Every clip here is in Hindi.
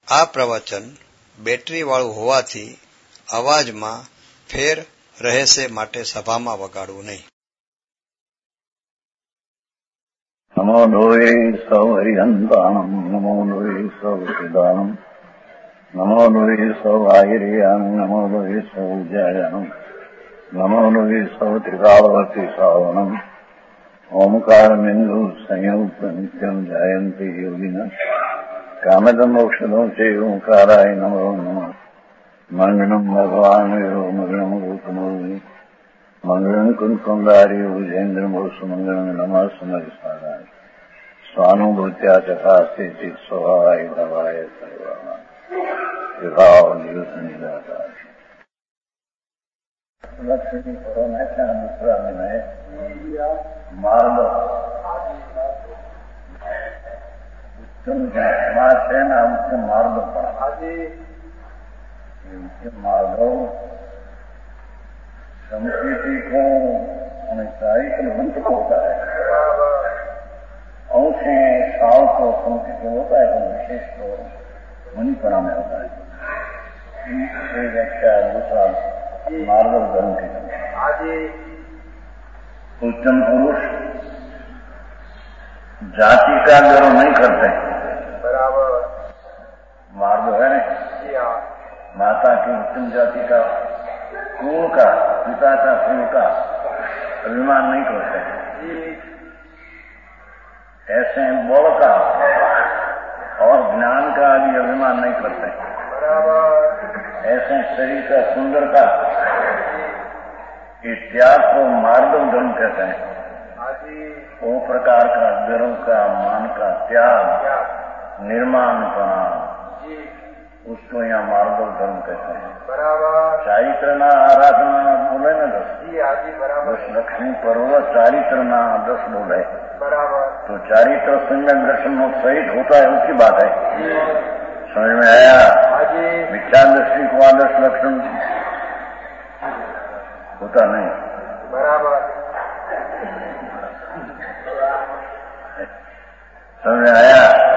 આ પ્રવચન બેટરીવાળું હોવાથી અવાજમાં ફેર રહેશે માટે સભામાં વગાડવું નહીં. નમો લોહે સૌ હરિહંતાણમ નમો લોહે સૌ સિદાનમ નમો લોહે સૌ આયર્યાણમ નમો લોહે સૌ જયાણમ નમો લોહે સૌ ત્રિકાવતી સાવણમ ઓમકાર બિંદુ સંયુક્ત નિત્યમ જાયંતિ યોગિના કામદમોક્ષદો છે ઓંકારાય નમો નમઃ. મંગળમ ભગવાન મંગળમ ગૌતમોની મંગળમ કુંકુંદારી ભુજેન્દ્રમો સુમંગળમ નમઃ સમરિસારાય સ્વાનુભૂત્યા ચકાસ્તે ચિત સ્વભાવાય ભવાય સર્વા વિભાવ નિયુત નિરાકાર લક્ષ્મી કોરોના दूसरा में है मार्ग समाज है ना उसके मार्ग पर मार्गो संस्कृति को साहित्य मंत्र होता है अंश साव को संस्कृति होता है तो विशेष तो मणिपुरा में होता है. व्याख्या दूसरा मार्ग धर्म के उत्तम पुरुष जाति का गर्व नहीं करते. बराबर मार्ग है ना माता की उत्तम जाति का कुल का पिता का कुल का अभिमान नहीं करते. ऐसे बल का और ज्ञान का भी अभिमान नहीं करते. ऐसे शरीर का सुंदर का त्याग को मार्गम धर्म कहते हैं. वो प्रकार का गर्व का मान का त्याग निर्माणपना उसको यहाँ मार्गव धर्म कहते हैं. ચારિત્રના આરાધના બોલે ને 10 લક્ષ્મી પર્વ ચારિત્રના 10 बोले. तो चारित्र सम्यक दर्शन सहित होता है उसकी बात है. समझ में आया? मिथ्या दृष्टि को आदर्श लक्षण होता नहीं. बराबर समझ में आया?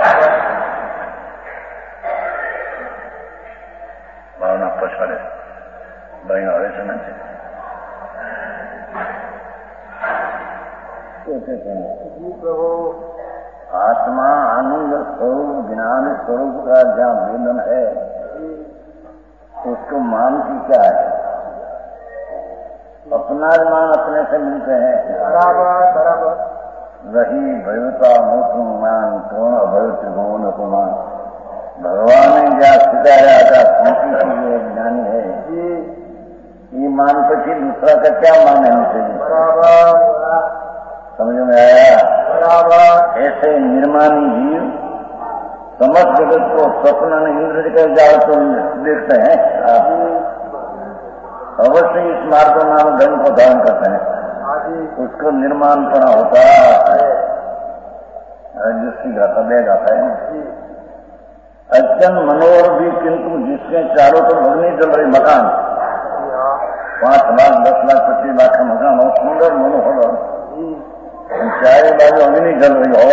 भावना पछाड़े भाई आवे से नहीं आत्मा आनंद स्वरूप ज्ञान स्वरूप का जहाँ वेदन है उसको मान की क्या है? अपना मान अपने से मिलते हैं. बराबर वही भयता मुक्त मान पूर्ण अभयत गुण अपमान भगवान ने जहाँ सिखाया था स्मृति की ये ज्ञानी है ये मान पी दूसरा का क्या मान है हमसे? समझ में आया? ऐसे निर्माणी जीव समस्त जगत को स्वप्न इंद्र का जाल तो देखते हैं. अवश्य इस मार्ग नाम धर्म को धारण करते हैं. उसको निर्माणपना होता है जिसकी गाता दे जाता है. अत्यंत मनोहर भी किंतु जिसके चारों तरफ अग्नि जल रही मकान 5 लाख 10 लाख 25 लाख का मकान हो सुंदर मनोहर चारों बाजू अग्नि जल रही हो.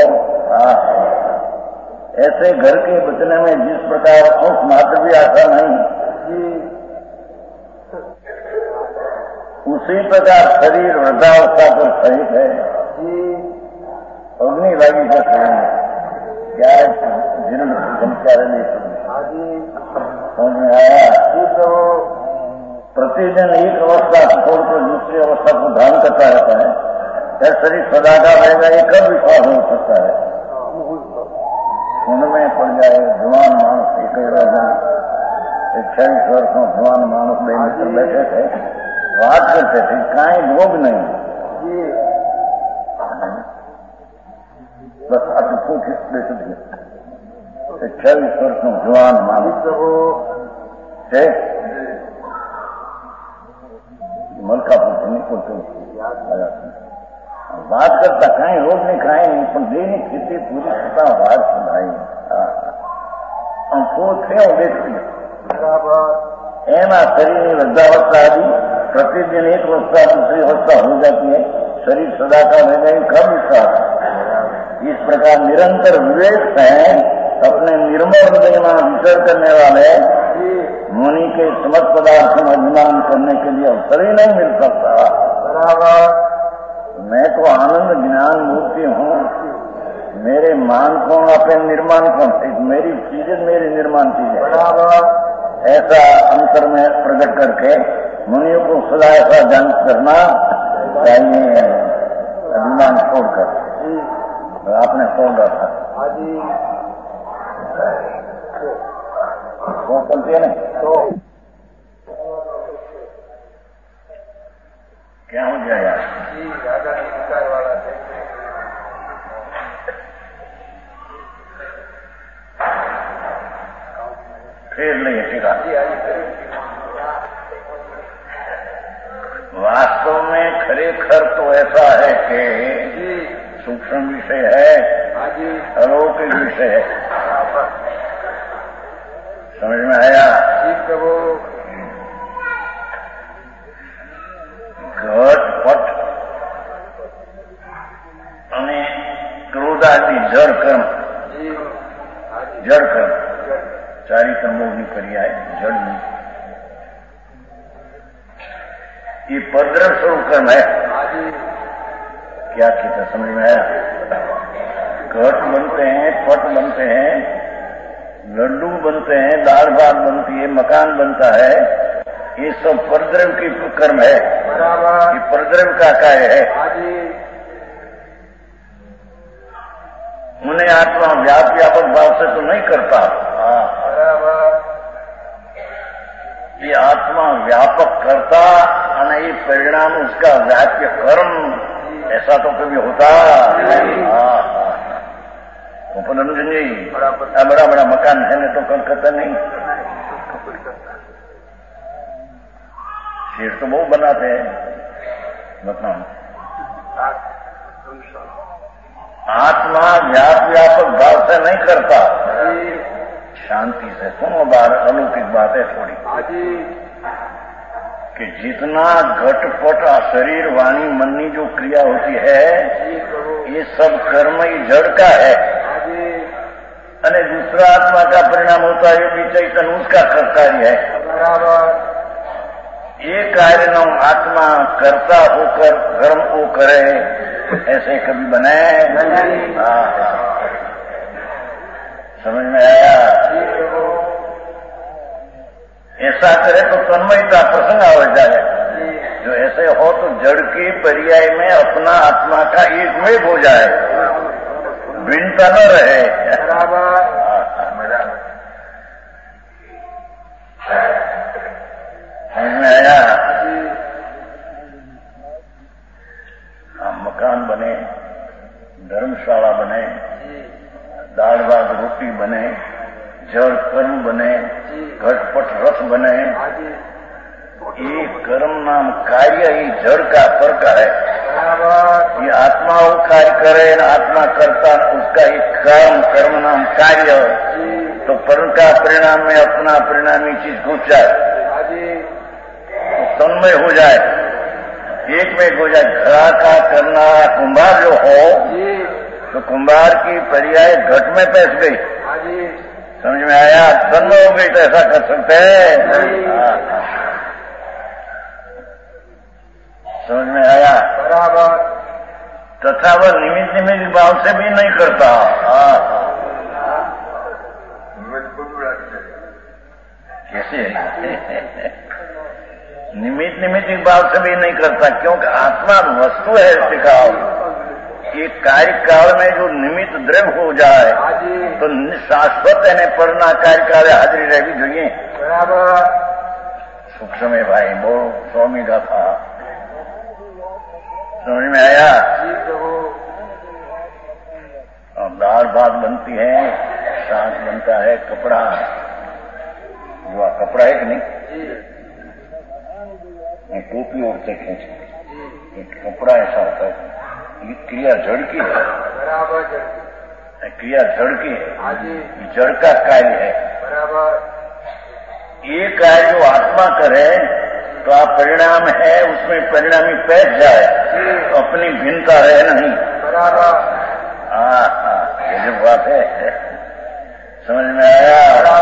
ऐसे घर के बचने में जिस प्रकार अंश मात्र भी आशा नहीं उसी प्रकार शरीर वृद्धावस्था पर सहित है. अग्नि लगी का शरीर क्या समझ में आया? प्रतिदिन एक अवस्था छोड़कर दूसरी अवस्था को धारण करता रहता है. यह शरीर सदा का रहेगा ये कब विश्वास हो सकता है? उनमें पड़ जाए जवान मानस एक 26 वर्ष में जवान मानस मित्र बैठे थे बात करते थे कहीं लोग नहीं बस अति पूछ बैठे थे 26 वर्ष में जवान मानस थे मलकापुर को तो बात करता कहीं रोग नहीं खाए नहीं पर देनी खेती पूरी करता वार सुधाई हम तो थे देखती एना शरीर में वृद्धावस्था आदि प्रतिदिन एक अवस्था दूसरी अवस्था हो जाती है. शरीर सदा का रह गई कब विश्वास. इस प्रकार निरंतर विवेक है अपने निर्मल हृदय में विचर करने वाले मुनि के समस्त पदार्थ में अभिमान करने के लिए अवसर ही नहीं मिल सकता। बराबर। मैं तो आनंद ज्ञान मूर्ति हूँ, मेरे मान कौन अपने निर्माण कौन, मेरी चीजें मेरी निर्माण चीजें। बराबर। ऐसा अंतर में प्रकट करके मुनियों को सदा ऐसा जान करना चाहिए, अभिमान छोड़कर। आपने छोड़ रखा वो चलती है ना, तो क्या हो जाएगा? फिर नहीं ठीक है। वास्तव में खरेखर तो ऐसा है कि सूक्ष्म विषय है, अलौकिक विषय है। समझ में आया? घट पट અને क्रोध आदि जड़ कर्म, जड़ कर्म चारी कर्मों की क्रिया है, जड़ नहीं। ये परद्रव्य स्वरूप कर्म है। क्या कहते समझ में आया? घट बनते हैं, पट बनते हैं, लड्डू बनते हैं, दाल भात बनती है, मकान बनता है, ये सब परद्रव्य की कर्म है। ये परद्रव्य का कार्य है। उन्हें आत्मा व्यापक भाव से तो नहीं करता। ये आत्मा व्यापक करता और ये परिणाम उसका व्याप्य कर्म, ऐसा तो कभी होता नहीं। उपनंदन जी बड़ा बड़ा मकान है तो कलकत्ता नहीं, शेर तो बहुत बनाते हैं मकान। आत्मा व्यापक भाव से नहीं करता, शांति से। सुनो बार अलौकिक बात है थोड़ी, कि जितना घटपट शरीर वाणी मननी जो क्रिया होती है, ये सब कर्म ही जड़ का है, અને दूसरा आत्मा का परिणाम होता है, ये चैतन्य उसका कार्य है। ये कार्य न आत्मा करता होकर कर्म को करे, ऐसे कभी बने? समझ में आया? ऐसा करे तो तन्मयता प्रसंग आ जाए। जो ऐसे हो तो जड़ के पर्याय में अपना आत्मा का एक में हो जाए, भिन्नता न रहे। समझ में आया? मकान बने, धर्मशाला बने, दाल भात रोटी बने, जड़ कर्म बने, घटपट रस बने, ये कर्म नाम कार्य ही जड़ का फर्क है। ये आत्मा वो कार्य करे न आत्मा करता, उसका ही कर्म नाम कार्य, तो कर्म का परिणाम में अपना परिणामी चीज घुस जाए, तो तन्मय हो जाए, एक में हो जाए। घड़ा का करना कुंभार जो हो, तो कुंभार की पर्याय घट में पैस गई। समझ में आया? तन्मय हो गई तो ऐसा कर सकते हैं। समझ में आया? बराबर। तथा वह निमित्त भाव से भी नहीं करता। कैसे? निमित्त भाव से भी नहीं करता, क्योंकि आत्मा वस्तु है। सिखाओ कि कार्य काल में जो निमित्त द्रव्य हो जाए तो शाश्वत है परना कार्य काल हाजिरी रहवी જોઈએ। बराबर। सूक्ष्म है भाई, बोलो स्वामी का था। समझ में आया? और दाल भात बनती है, साग बनता है, कपड़ा जो कपड़ा है कि नहीं, टोपी ओढ़ते खींच, कपड़ा ऐसा होता है। ये क्रिया जड़ की है। बराबर। क्रिया जड़ की है, जड़ का कार्य है। बराबर। ये कार्य जो आत्मा करे तो आप परिणाम है, उसमें परिणामी पैठ जाए तो अपनी भिन्नता रहे नहीं। बराबर। ये जो बात है समझ में आया?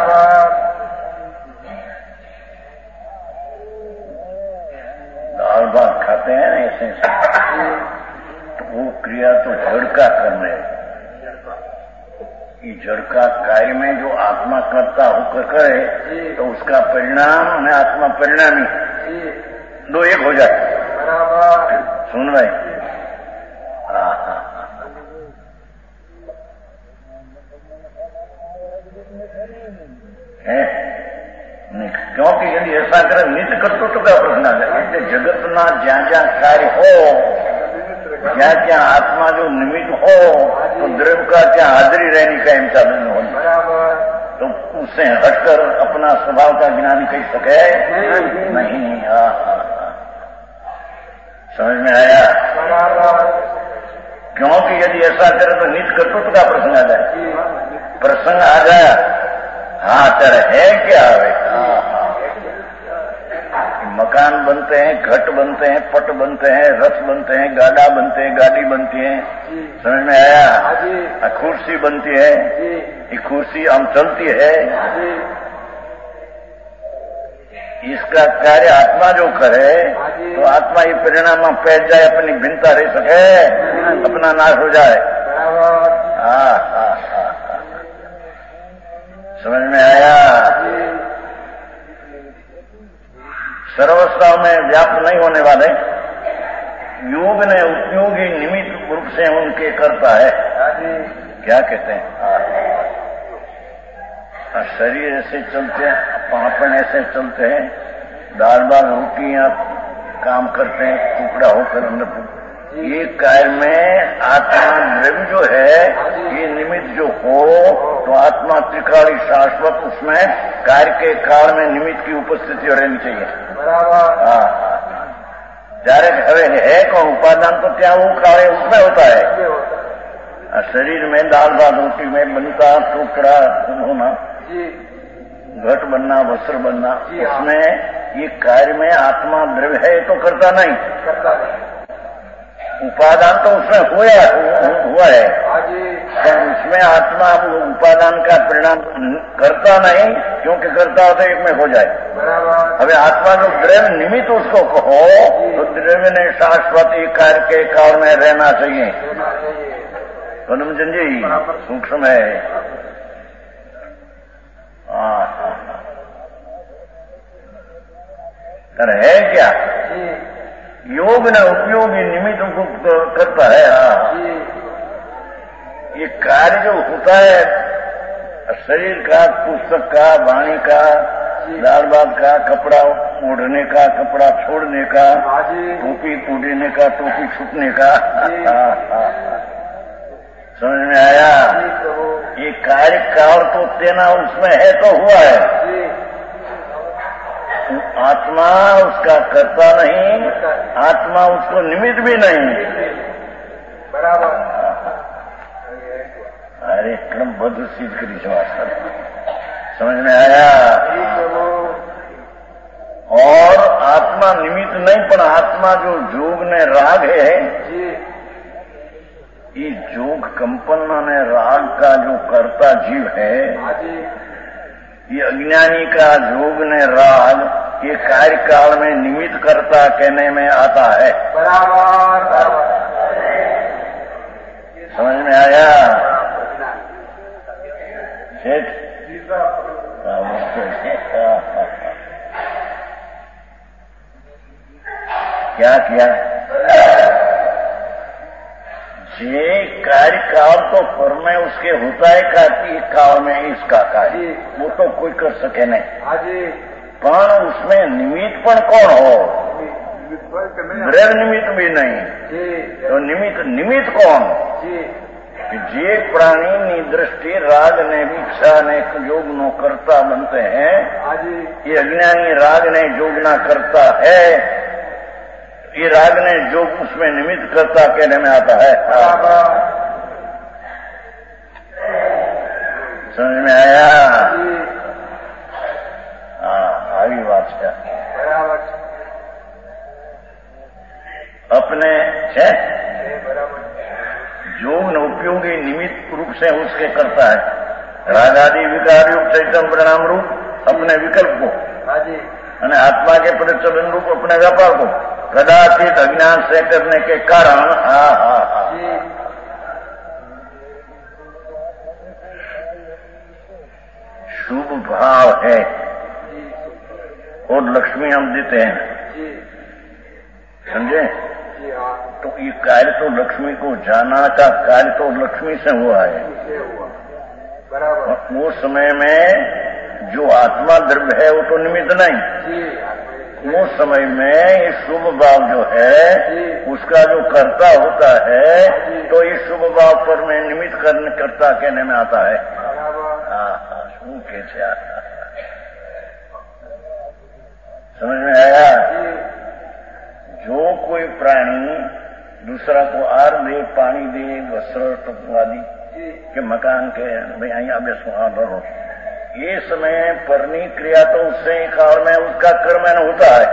दाल भात खाते हैं ना ऐसे तो वो क्रिया तो जड़ का कर्म है। ये जड़ का कार्य में जो आत्मा करता होकर करे तो उसका परिणाम है आत्मा परिणामी, दो एक हो जाए। सुन भाई, क्योंकि यदि ऐसा करे नित्य कर्तृत्व का प्रश्न आ जाए। એટલે જગતના જ્યાં જ્યાં કાર્ય हो, જ્યાં ત્યાં आत्मा जो निमित्त हो तो द्रव्य का क्या हाजिरी रहनी का इम्तान हो, तो उससे हटकर अपना स्वभाव का ज्ञान कह सके नहीं। समझ में आया? क्योंकि यदि ऐसा करे तो नित्य कर्तृत्व का प्रसंग आ जाए। प्रसंग आ जाए, हाँ तेरे है क्या है? मकान बनते हैं, घट बनते हैं, पट बनते हैं, रथ बनते हैं, गाड़ा बनते हैं, गाड़ी बनती है। समझ में आया? कुर्सी बनती है, ये कुर्सी हम चलती है। इसका कार्य आत्मा जो करे तो आत्मा ये परिणाम में पैद जाए, अपनी भिन्नता रह सके, अपना नाश हो जाए। समझ में आया? सर्वस्था में व्याप्त नहीं होने वाले योग ने उपयोगी निमित्त रूप से उनके करता है। क्या कहते हैं? शरीर ऐसे चलते हैं, पापन ऐसे चलते हैं, दाल बाल रोटियां काम करते हैं, टुकड़ा होकर अंदर। ये कार्य में आत्मा द्रव्य जो है, ये निमित्त जो हो तो आत्मा त्रिकाली शाश्वत, उसमें कार्य के काल में निमित्त की उपस्थिति रहनी चाहिए। जारे हवे है कौन उपादान तो क्या वो काले उसमें होता है। शरीर में दाल भात रोटी में बनता टुकड़ा होना, घट बनना, वस्त्र बनना, इसमें ये कार्य में आत्मा द्रव्य है तो करता नहीं। उपादान तो उसमें हुआ है, तो उसमें आत्मा उपादान का परिणाम करता नहीं, क्योंकि करता हो तो एक में हो जाए। अबे आत्मा जो द्रव्य निमित्त उसको कहो तो द्रव्य ने शाश्वत कार्य के काल में रहना चाहिए। पदमचंद जी सूक्ष्म है। है क्या? योग ने उपयोगी निमित्त करता है। ये कार्य जो होता है शरीर का, पुस्तक का, वाणी का, दाल भात का, कपड़ा ओढ़ने का, कपड़ा छोड़ने का, टोपी उड़ने का, टोपी छूटने का। समझ में आया? ये कार्य काल तो तेना उसमें है तो हुआ है, आत्मा उसका करता नहीं, आत्मा उसको निमित्त भी नहीं। बराबर। अरे क्रमबद्ध सिद्ध करी समझ में आया? और आत्मा निमित्त नहीं, पर आत्मा जो जोग ने राग है, ये जोग कंपन ने राग का जो करता जीव है, ये अज्ञानी का जोग ने राग ये कार्य काल में निमित्त करता कहने में आता है। बराबर। समझ में आया? सेठ क्या किया? जे कार्य काल तो पर में उसके होता है काल में इसका कार्य, वो तो कोई कर सके नहीं। पर उसमें निमित्त पण कौन हो? द्रव्य निमित्त भी नहीं, तो निमित्त कौन? जे प्राणी नी दृष्टि राग ने भिक्षा ने योग नो करता बनते हैं, ये अज्ञानी राग ने योग ना करता है, ये राग ने योग उसमें निमित्त करता कहने में आता है। समझ में आया? આવી વાત છે। अपने है योग न उपयोगी निमित्त रूप से उसके करता है। राग आदि विकार युक्त चैतन्य परिणाम रूप अपने विकल्प को અને આત્મા के प्रचलन रूप अपने व्यापार को कदाचित अज्ञान से करने के कारण शुभ भाव है और लक्ष्मी हम देते हैं, समझे? तो ये कार्य तो लक्ष्मी को जाना का कार्य तो लक्ष्मी से हुआ है। वो समय में जो आत्मा द्रव्य है वो तो निमित्त नहीं, वो समय में ये शुभ भाव जो है उसका जो कर्ता होता है तो ये शुभ भाव पर में निमित्त कर्ता कहने में आता है। શું કે છે? समझ में आया? जो कोई प्राणी दूसरा को आर दे, पानी दे, वस्त्र आदि के मकान के भाई यहाँ बेसो भरो, ये समय परनी क्रिया तो उससे काल में उसका कर्म होता है।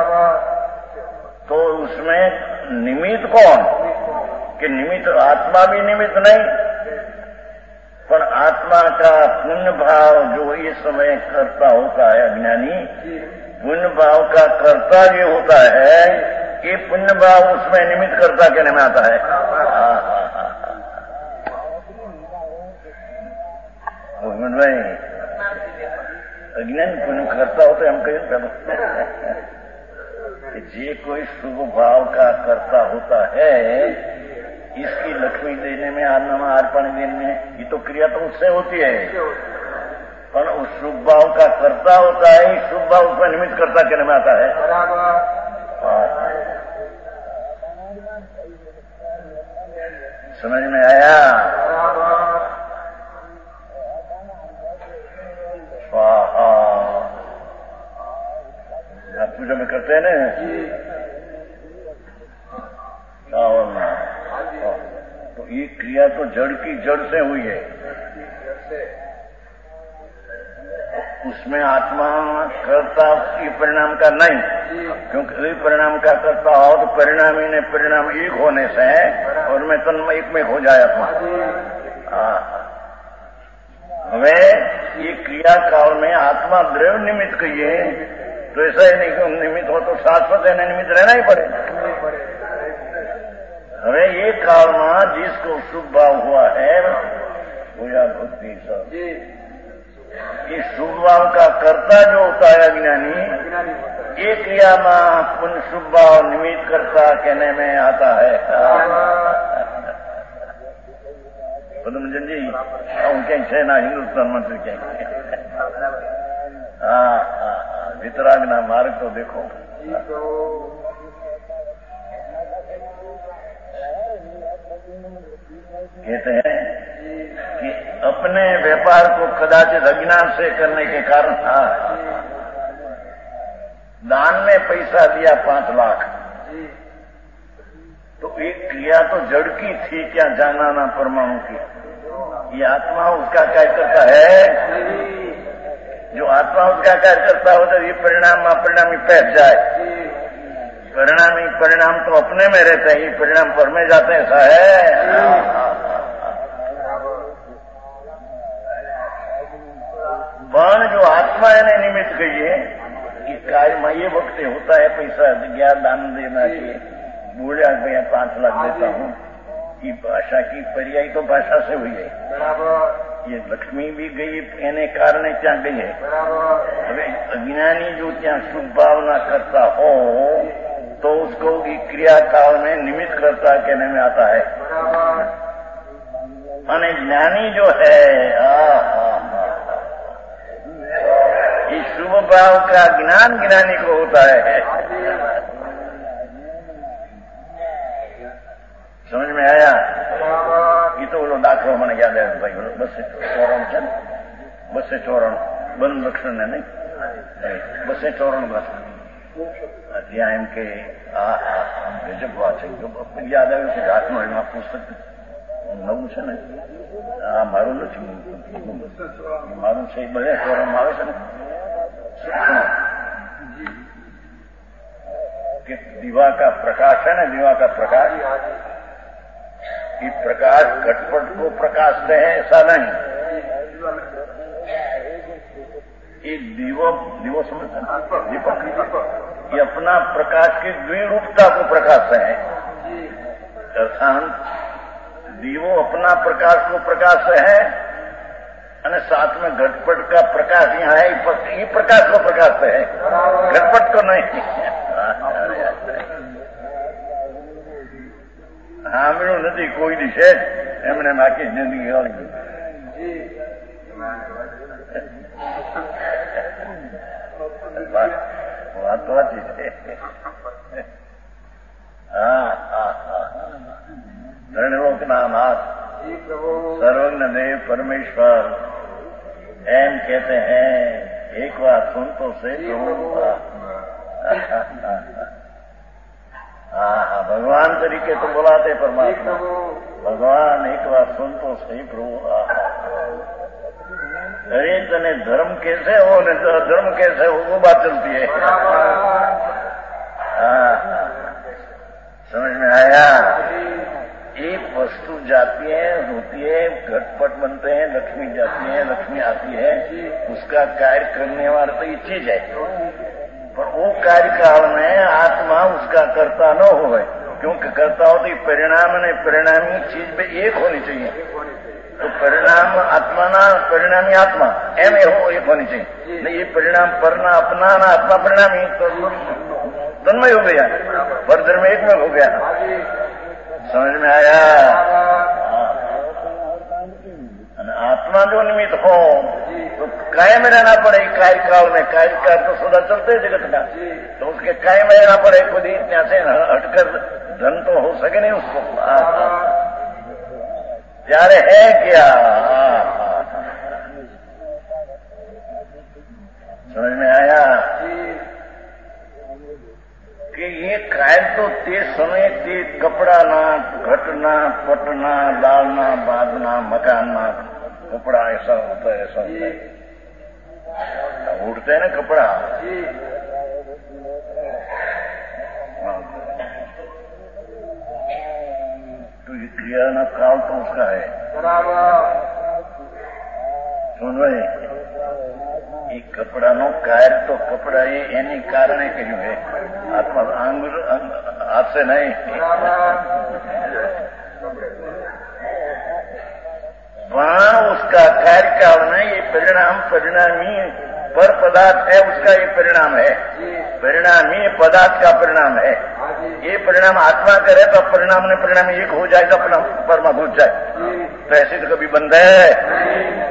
तो उसमें निमित्त कौन? कि निमित्त आत्मा भी निमित्त नहीं, पर आत्मा का पुण्य भाव जो इस समय करता होता है अज्ञानी, पुण्य भाव का कर्ता ये होता है कि पुण्य भाव उसमें निमित्त कर्ता कहने में आता है। भाई अज्ञानी पुण्य करता हो तो हम कहें जे कोई शुभ भाव का कर्ता होता है इसकी लक्ष्मी देने में, अन्नमा अर्पण देने में, ये तो क्रिया तो उससे होती है, पर उस शुभ भाव का कर्ता होता है, शुभ भाव उसमें निमित्त कर्ता कहने में आता है। समझ में आया? स्वाहा आप पूजा में करते हैं ना तो ये क्रिया तो जड़ की जड़ से हुई है, उसमें आत्मा कर्ता की परिणाम का नहीं, क्योंकि परिणाम का करता हो तो परिणामी ने परिणाम एक होने से और मैं तन्मय एक में हो जाए आत्मा। हमें ये क्रिया काल में आत्मा द्रव्य निमित्त कहिए तो ऐसा ही नहीं कि निमित्त हो तो शाश्वत है, निमित्त रहना ही पड़े। हमें ये काल में जिसको शुभ भाव हुआ है वो या भक्ति सब इस शुभ भाव का कर्ता जो होता है अज्ञानी, ये क्रिया में पुण्य शुभ भाव निमित्त कर्ता कहने में आता है। पद्मजन जी उनके सेना हिंदुस्तान मंत्री के वितरागना मार्ग तो देखो, कहते हैं कि अपने व्यापार को कदाचित अज्ञान से करने के कारण दान में पैसा दिया 5 लाख, तो एक क्रिया तो जड़ की थी, क्या जाना ना परमाणु की। ये आत्मा उसका कार्य करता है, जो आत्मा उसका कार्य करता हो तो ये परिणाम अपरिणामी पैठ जाए। परिणामी परिणाम तो अपने में रहते हैं, ये परिणाम पर में जाते हैं, ऐसा है। पण जो आत्मा ने निमित्त कहिए कि कार्य में ये वक्त होता है पैसा ज्ञान दान देना चाहिए, बोले मैं 5 लाख देता हूँ, ये भाषा की पर्याय तो भाषा से हुई है। ये लक्ष्मी भी गई एने कारण क्या गई है। હવે अज्ञानी जो क्या शुभ भावना करता हो तो उसको क्रिया काल में निमित्त करता कहने में आता है। અને ज्ञानी जो है इस शुभ भाव का ज्ञान ज्ञानी को होता है। समझ में आया? ये तो बोलो दाखलो मैंने याद है भाई, बस चौरण है, बस चौरण बन लक्षण है नहीं, बस चौरण बस अध्याय के गजब बात है। याद આવ્યું છે હાથમાં એમાં પુસ્તક નવું છે ને, મારું નથી, મારું છે બધા ચૌરણ આવે છે ને कि दीवा का प्रकाश है ना, दीवा का प्रकाश, ये प्रकाश घटपट को प्रकाश है ऐसा नहीं, ये दीवो समझते हैं, दीपक, ये अपना प्रकाश की द्विरूपता को प्रकाश है। अर्थात दीवो अपना प्रकाश को प्रकाश है और साथ में घटपट का प्रकाश यहाँ है, ये प्रकाश को प्रकाश है, घटपट को नहीं। સાંભળ્યું નથી કોઈ દિવસે એમને બાકી જિંદગી વાળી વાત વાંચી છે. ત્રણલોકના નાથ सर्वज्ञ देव परमेश्वर एम कहते हैं, एक बार सुन तो से भगवान तरीके तो बुलाते परमात्मा, भगवान एक बार सुन तो सही प्रभु। अरे तने धर्म कैसे हो न धर्म कैसे हो, वो बात चलती है। समझ में आया? एक वस्तु जाती है, होती है, घटपट बनते हैं, लक्ष्मी जाती है, लक्ष्मी आती है, उसका कार्य करने वाला तो ये चीज है, पर वो कार्य काल में आत्मा उसका कर्ता न हो, क्योंकि कर्ता हो तो परिणाम ने परिणामी चीज पे एक होनी चाहिए। तो परिणाम आत्मा ना परिणामी आत्मा एम हो एक होनी चाहिए। नहीं ये परिणाम परना अपना ना आत्मा परिणामी तो तन्मय हो गया, परधर्म में एक में हो गया। समझ में आया? आत्मा जो निमित्त हो तो कायम रहना पड़े कार्य काल में। कार्य काल तो सदा चलते जगत का, तो उसके कायम रहना पड़े। खुद ही यहाँ से हटकर धन तो हो सके नहीं उसको। प्यारे है क्या? समझ में आया कि ये कायल तो ते समय ते कपड़ा ना, घटना, पटना, डालना, बांधना, मकानना, कपड़ा ऐसा होता है, ऐसा होता है। उड़ते है ना कपड़ा, तो ये क्रिया ना काल तो उसका है। सुन भाई, ये कपड़ा नो कायर तो कपड़ा ये एनी कारणे क्यों है? आत्मा आंगुर हाथ से नहीं, वहां उसका कार्य काल में ये परिणाम परिणामी पर पदार्थ है, उसका ये परिणाम है। परिणामी पदार्थ का परिणाम है। ये परिणाम आत्मा करे तो परिणाम ने परिणाम एक हो जाएगा, परमा भूत जाए। तो ऐसे तो कभी बंद है?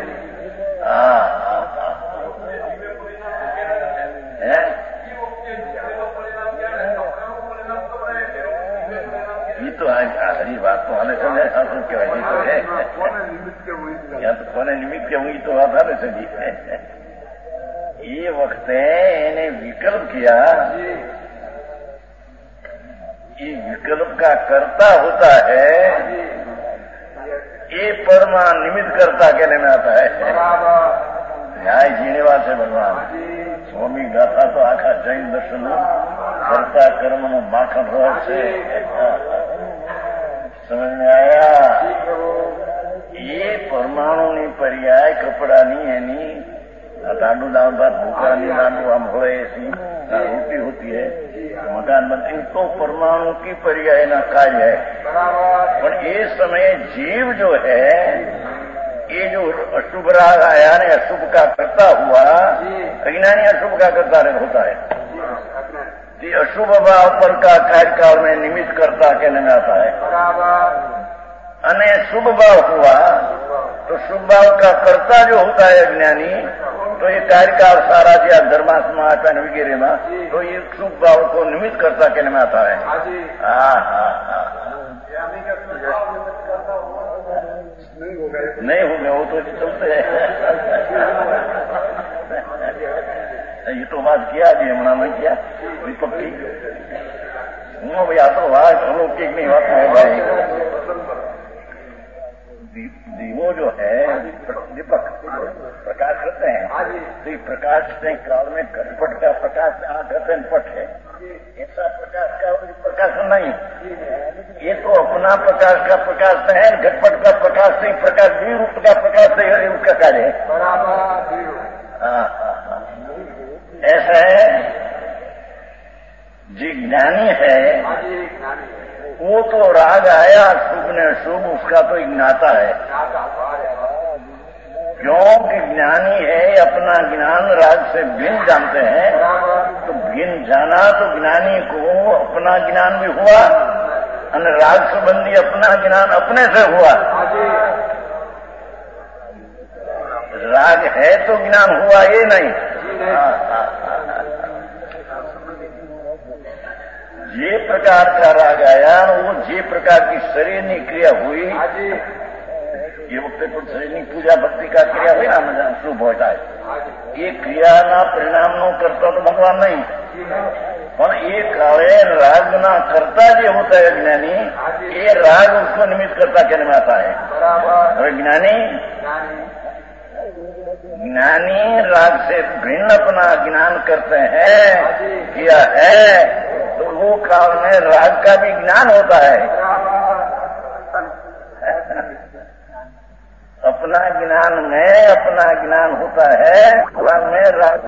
ये तो हरी बात तो आने चले क्या ये तो है, या तो कोने निमित्त के हुई तो बात आने चली। ये वक्त है इन्हें विकल्प किया, ये विकल्प का कर्ता होता है, ये परमा निमित्त कर्ता कहने में आता है। न्याय जीने वाले भगवान स्वामी गाथा तो आखा जैन दर्शन कर्ता कर्म नो माखन रहस्य। समझ में आया? ये परमाणु नी पर्याय कपड़ा नी एनी दांडू दाम बात भूखा नी दांडू हम हो ऐसी रोटी होती है, मकान बनती, तो परमाणु की पर्याय ना कार्य है। पर ये समय जीव जो है, ये जो अशुभ राग आया ने अशुभ का करता हुआ, अज्ञानी अशुभ का करता होता है। ये अशुभ भाव पर का कार्यकाल में निमित्त करता कहने में आता है। अने शुभ भाव हुआ तो शुभ भाव का कर्ता जो होता है अज्ञानी, तो ये कार्यकाल सारा जो धर्मात्मा आचरण वगैरह में, तो ये शुभ भाव को निमित्त करता कहने में आता है। नहीं हो गया वो तो चलते हैं। ये तो बात किया जी हमारा मैं किया दीपक की भैया, तो बात अलौकिक नहीं बात है भाई। दीवो जो है दीपक प्रकाश करते हैं, तो ये प्रकाश के काल में घटपट का प्रकाश आठ पट है, ऐसा प्रकाश का प्रकाश नहीं। ये तो अपना प्रकाश का प्रकाश है, घटपट का प्रकाश से प्रकाश भी रूप का प्रकाश से उसका कार्य है। ज्ञानी है वो तो राग आया शुभ ने शुभ उसका तो ज्ञाता है, क्योंकि ज्ञानी है अपना ज्ञान राग से भिन्न जानते हैं, तो भिन्न जाना तो ज्ञानी को अपना ज्ञान भी हुआ और राग संबंधी अपना ज्ञान अपने से हुआ। राग है तो ज्ञान हुआ ये नहीं। जे प्रकार का राग आया वो जे प्रकार की शरीरनी क्रिया हुई, ये वक्त तो शरीरनी पूजा भक्ति का क्रिया हुई ना शुभ होता है। ये क्रियाना परिणाम नो करता तो भगवान नहीं, पर ये काले राग ना करता जो होता है ज्ञानी, ये राग उसको निमित्त करता कहने में आता है। और ज्ञानी राग से भिन्न अपना ज्ञान करते हैं किया है, तो वो काल में राग का भी ज्ञान होता है। अपना ज्ञान में अपना ज्ञान होता है, काल में राग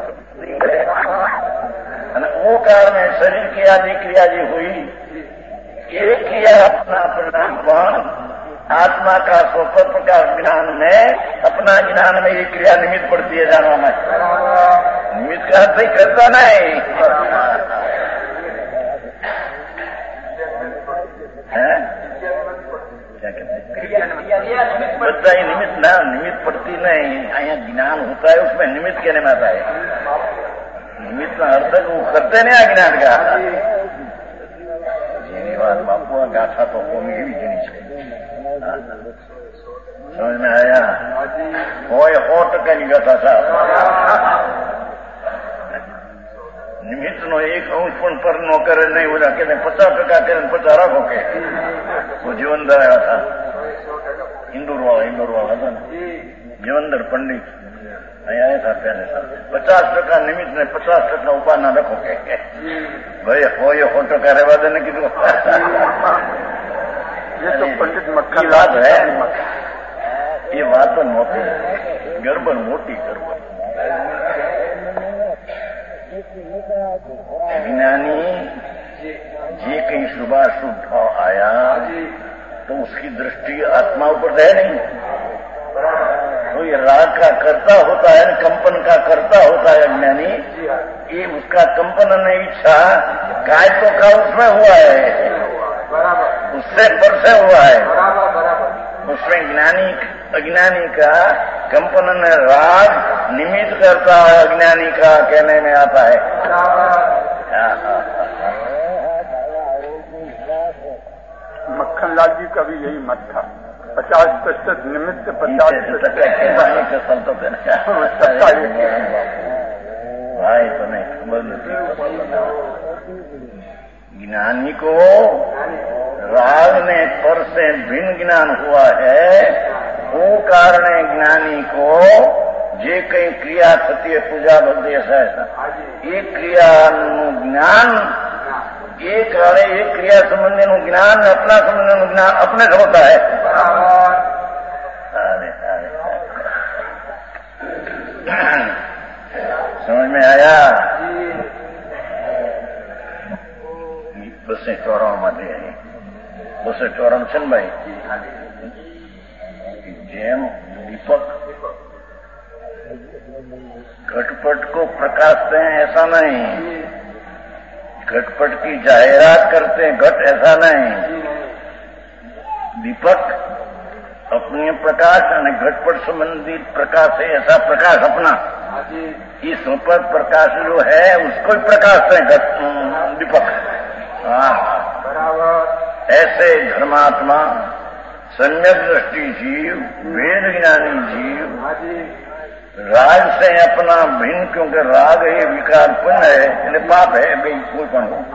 वो काल में शरीर की आदि क्रिया जी हुई, एक किया अपना परिणाम आत्मा का स्वतः प्रकाश ज्ञान में अपना ज्ञान में ये क्रिया निमित्त पड़ती है। जानवा में निमित्त का अर्थ ही करता नहीं है, क्या कहते हैं बच्चा ही निमित्त ना, निमित्त पड़ती नहीं, यहाँ ज्ञान होता है उसमें निमित्त कहने में आता है। निमित्त का अर्थ वो करते नहीं ज्ञान का જેની વાત બાપુ ગાથા તો કોમી એવી જેની છે સમજ में आया હોય 100% ગાથા સાહેબ નિમિત્ત નો 1 અંશ પણ પર નો કરે નહીં, ઓલા કે 50% કરે 50 રાખો કે वो જીવનદર આવ્યા હતા ઇન્દોર વાળા હતા ને જીવનદર પંડિત અહીંયા આવ્યા હતા પહેલે 50% નિમિત્ત ને 50% ઉભા ના રાખો કે ભાઈ હોય 100% રહેવા દે ને કીધું। ये तो पंडित मक्खन की बात है, ये बात तो मोटी गड़बड़, मोटी गड़बड़। ज्ञानी जे कहीं शुभाशुभ भाव आया तो उसकी दृष्टि आत्मा ऊपर है नहीं, तो ये राग का करता होता है, कंपन का करता होता है ज्ञानी। ये उसका कंपन नहीं इच्छा काय तो का उसमें हुआ है, उससे पर से हुआ है, उसमें ज्ञानी अज्ञानी का कंपन में राग निमित्त करता है, अज्ञानी का कहने में आता है। मक्खनलाल जी का भी यही मत था, 50% निमित्त 50% भाई तो नहीं ज्ञानी को राग ने पर से भिन्न ज्ञान हुआ है, वो कारण ज्ञानी को जे कई क्रिया थती है पूजा भक्ति ऐसा ये क्रिया ज्ञान एक क्रिया संबंधी નું જ્ઞાન अपना संबंधी નું જ્ઞાन अपने से होता है। समझ में आया? बसे चौराव मध्ये बसे चौराव છે ને ભાઈ જેમ दीपक घटपट को प्रकाशते हैं ऐसा नहीं, घटपट की जाहिरात करते हैं घट ऐसा नहीं, दीपक अपने प्रकाश और घटपट संबंधी प्रकाश है ऐसा प्रकाश अपना, इस ऊपर प्रकाश जो है उसको ही प्रकाश है दीपक। ऐसे धर्मात्मा सम्यक दृष्टि जीव वेद ज्ञानी जीव राग से अपना भिन्न, क्योंकि राग ये विकार पुण्य है, यानी पाप है कोई पण हो,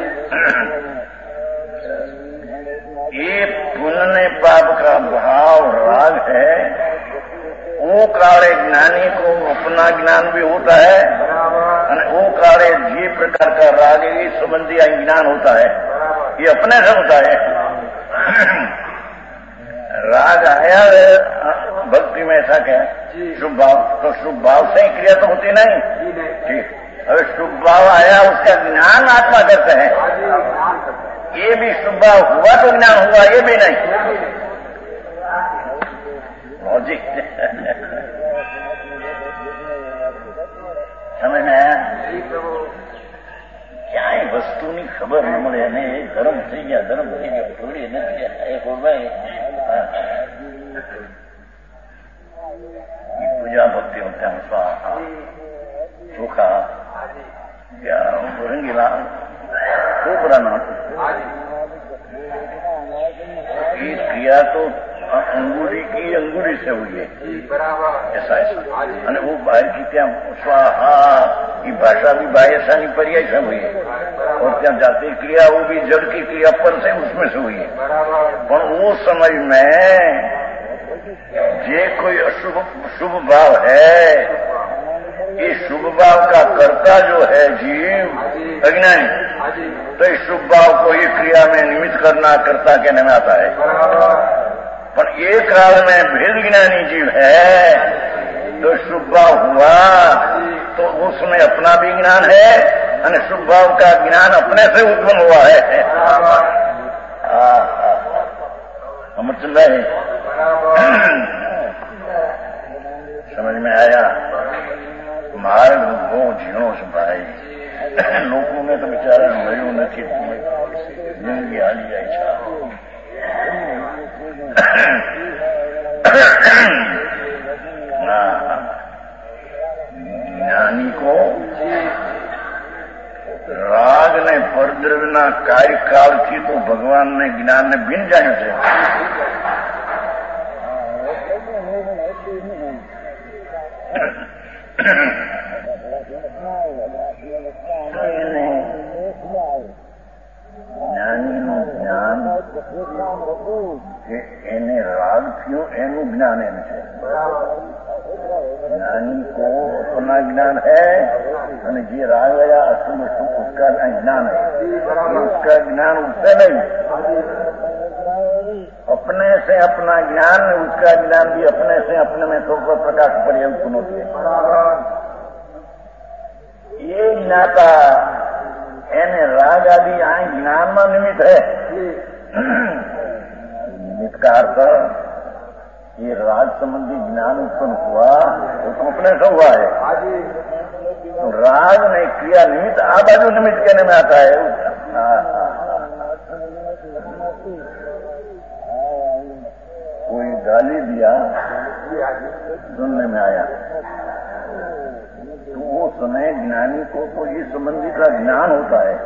ये पुण्य पाप का भाव राग है, वो काले ज्ञानी को अपना ज्ञान भी होता है, वो काले जी प्रकार का राग ये संबंधी ज्ञान होता है, ये अपने से होता है। राग आया भक्ति में ऐसा क्या शुभ भाव, तो शुभ भाव से ही क्रिया तो होती नहीं, ठीक अब शुभ भाव आया, उसका ज्ञान आत्मा करते हैं। ये भी शुभ भाव हुआ तो ज्ञान हुआ, ये भी नहीं। लॉजिक समझ में आया? ક્યાંય વસ્તુની ખબર ન મળે અને એ ધર્મ થઈ ગયા, ધર્મ થઈ ગયા, થોડી નથી એક ભાઈ પૂજા ભક્તિ વખતે સ્વાહા ચોખા રંગીલા કોબરાના ये क्रिया तो अंगूरी की अंगूरी से हुई है, ऐसा है। वो बाहर की त्या स्वाहा की भाषा भी बाह्यसानी पर्याय से हुई है, और त्या जाती क्रिया वो भी जड़ की क्रिया पर से उसमें से हुई है। पर वो समय में जे कोई अशुभ शुभ भाव है, ये शुभ भाव का कर्ता जो है जीव अज्ञानी, तो इस शुभ भाव को ही क्रिया में निमित्त करना कर्ता कहने में आता है। पर एक काल में भेद ज्ञानी जीव है, तो शुभ भाव हुआ तो उसमें अपना भी ज्ञान है और शुभ भाव का ज्ञान अपने से उत्पन्न हुआ है। समझ रहे? समझ में आया? मार्ग बહુ ઝીણો છે ભાઈ, લોકોને તો બિચારા મળ્યું નથી, જિંદગી હાલી જાય છે। જ્ઞાની કો રાગ ને પરદ્રવ્યના કાર્યકાળથી તો ભગવાનને જ્ઞાનને બિન જાણ્યું છે। જ્ઞાનીનું જ્ઞાન એને રાગ થયો એનું જ્ઞાન એમ છે। ज्ञानी को अपना ज्ञान है, और ये राग गया अशुभ अशुभ उसका ज्ञान है, उसका ज्ञान उससे नहीं। अपने से अपना ज्ञान, उसका ज्ञान भी अपने से अपने में तो प्रकाश पर्याय उत्पन्न होती है। ये ज्ञाता एने राग आदि आ ज्ञान में निमित्त है। निमित्त का अर्थ ये राग संबंधी ज्ञान उत्पन्न हुआ तो अपने से हुआ है। तो राग ने क्रिया निमित्त आ बाजू निमित्त कहने में आता है। कोई गाली दिया, सुनने में आया, तो वो समय ज्ञानी को तो ये संबंधी का ज्ञान होता है।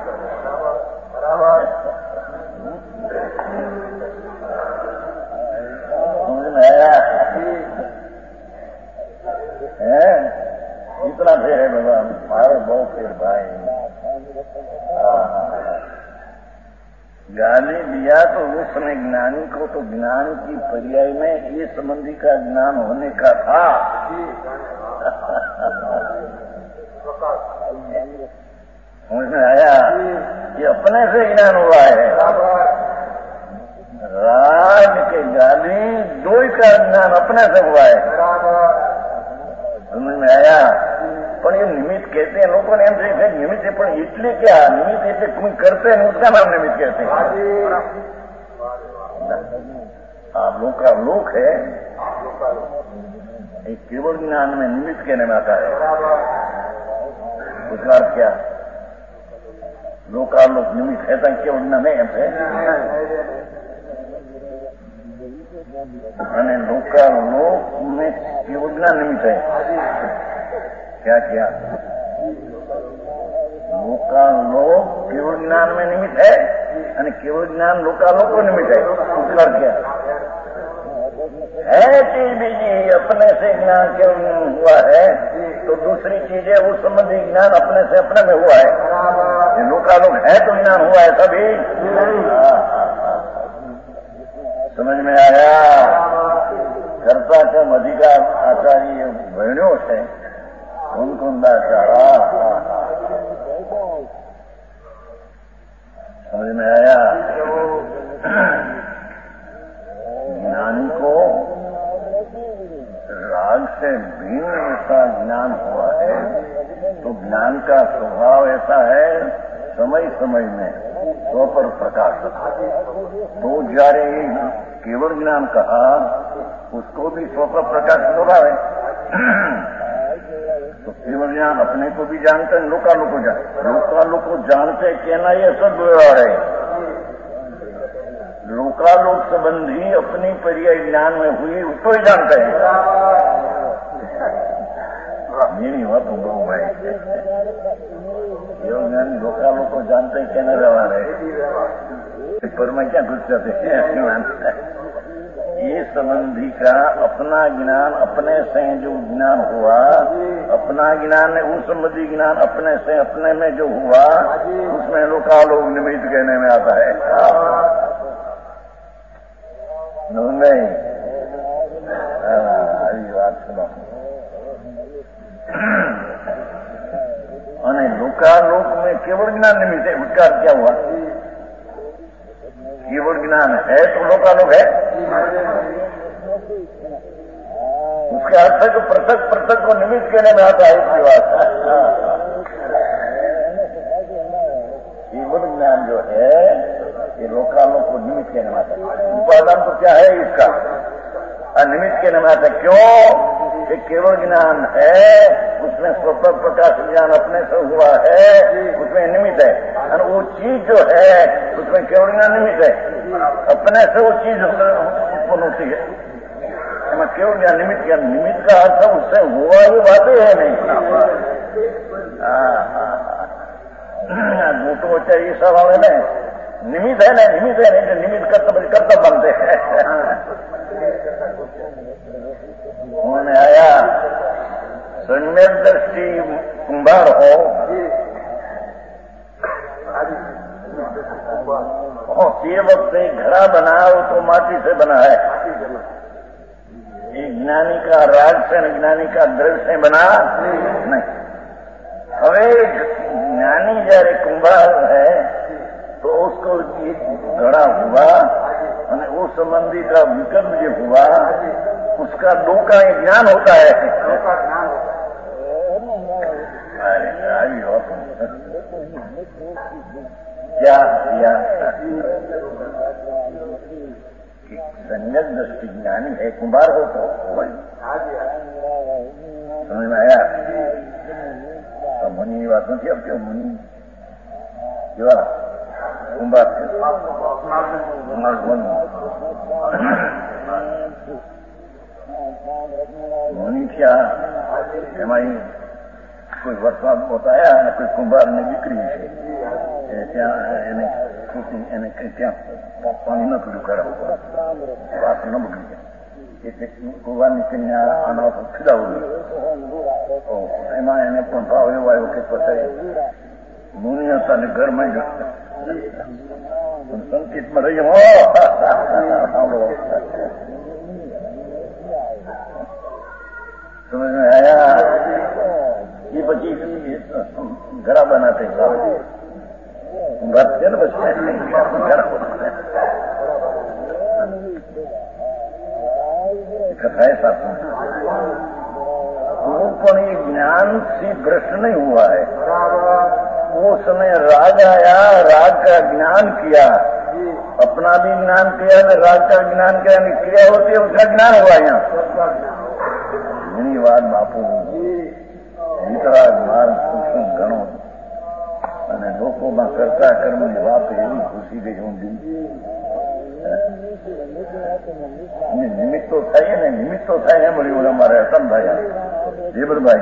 समझ में आया? है इतना फेर है भगवान, मारो बहुत फेर भाई। गाली दिया तो उस समय ज्ञानी को तो ज्ञान की पर्याय में ये संबंधी का ज्ञान होने का था। समझ में आया? ये अपने से ज्ञान हुआ है। राग के गाली दो का ज्ञान अपने से हुआ है। समझ में आया? पर ये निमित्त कहते हैं लोगों ने, एम से निमित्त है, पर इसलिए क्या निमित्त ऐसे कोई करते हैं उसका नाम निमित्त कहते हैं। लोका लोक है, एक केवल ज्ञान में निमित्त कहने में आता है। उसका अर्थ क्या? लोकालोक निमित्त है तो केवल ज्ञान है एम से, અને લોકાલોક में केवल ज्ञान निमित्त है। क्या क्या? लोकालोक केवल ज्ञान में निमित्त है, और केवल ज्ञान लोकालोक को निमित्त है। उसका क्या है? चीज बीजी अपने से ज्ञान केवल हुआ है, तो दूसरी चीजें उस संबंधी ज्ञान अपने से अपने में हुआ है। लोकालोक है तो ज्ञान हुआ है सभी। समझ में आया? कर्ता कम अधिकार आचार्य बहनों से उनको दाचारा। समझ में आया? ज्ञानी को राग से भिन्न ऐसा ज्ञान हुआ है तो ज्ञान का स्वभाव ऐसा है, समय समय में स्व पर प्रकाश। तो जारे केवल ज्ञान कहा, उसको भी स्व पर प्रकाश स्वभाव है। तो केवल ज्ञान अपने को भी जानते हैं, लोकालोक को जानते, लोकालोक को जानते कहना यह सब व्यवहार है। लोकालोक संबंधी अपनी पर्याय ज्ञान में हुई उसको ही जानते हैं। मेरी बात बोलो भाई, केवल ज्ञान लोकालोक को जानते हैं कहना व्यवहार है, पर मैं क्या घुस जाते हैं। ये संबंधी का अपना ज्ञान अपने से जो ज्ञान हुआ, अपना ज्ञान उस संबंधी ज्ञान अपने से अपने में जो हुआ, उसमें लोकालोक निमित्त कहने में आता है। नहीं, अभी बात सुनो। लोकालोक में केवल ज्ञान निमित्त है, उसका क्या हुआ? केवल ज्ञान है तो लोकालोक है। उसका अर्थ है जो पृथक पृथक को निमित्त कहने में आता है। इसकी बात केवल ज्ञान जो है ये लोकालोक को निमित्त कहने में आता है। उपादान तो क्या है इसका? निमित्त कहने में आता है। क्यों? ये केवल ज्ञान है, उसमें स्वतः प्रकाश ज्ञान अपने से हुआ है, उसमें निमित्त है। और वो चीज जो है उसमें केवल ज्ञान निमित्त है, अपने से वो चीज उत्पन्न होती है। केवल ज्ञान निमित्त क्या? निमित्त का अर्थ उससे हुआ ये बातें है नहीं। दूसरों चाहिए सवाल है ना, निमित्त है ना, निमित्त है नहीं, निमित्त कर्तव्य बनते हैं। उन्होंने आया सम्यक दृष्टि कुंभार हो, ये वक्त घड़ा बना वो तो माटी से बना है। ये ज्ञानी का राग से ज्ञानी का द्रव्य से बना नहीं। હવે ज्ञानी जયારે कुंभार है तो उसको घड़ा हुआ और वो संबंधी का विकल्प जो हुआ उसका दो का ज्ञान होता है। क्या किया? संयत दृष्टि ज्ञानी है, कुंभार हो तो समझ में आया? तो मुनि की बात नहीं। अब क्यों मुनि કેવા કુંભાર मुनि क्या એમાં કોઈ વરસાદ પોતાયા અને કોઈ કુંભારને દીકરી છે ત્યાં એને ત્યાં પાણી ન પીડું કરાવવું વાત ન બગડી જાય એટલે કુંભારની કન્યા અનાથ ખીલાવું એમાં એને પણ ભાવ એવો આવ્યો કે પછી મુનિ હતા ને ઘરમાં જ સંકેતમાં રહી समझ में आया? ये बची घड़ा बनाते भरते ना बचते घड़ा बनाते कथा है साथ में। वो पण ये ज्ञान से भ्रष्ट नहीं हुआ है। वो समय राग आया, राग का ज्ञान किया, अपना भी ज्ञान किया न राग का ज्ञान किया, क्रिया होती है उसका ज्ञान हुआ यहाँ। ઘણી વાર બાપુ વિતરાગ માર્ગ સૂક્ષ્મ ગણો અને લોકોમાં કરતા કર્મની વાત એવી ખુશી ગઈ ઊંધી અને નિમિત્તો થાય ને નિમિત્તો થાય ને મળ્યું અમારે હસનભાઈ જેબરભાઈ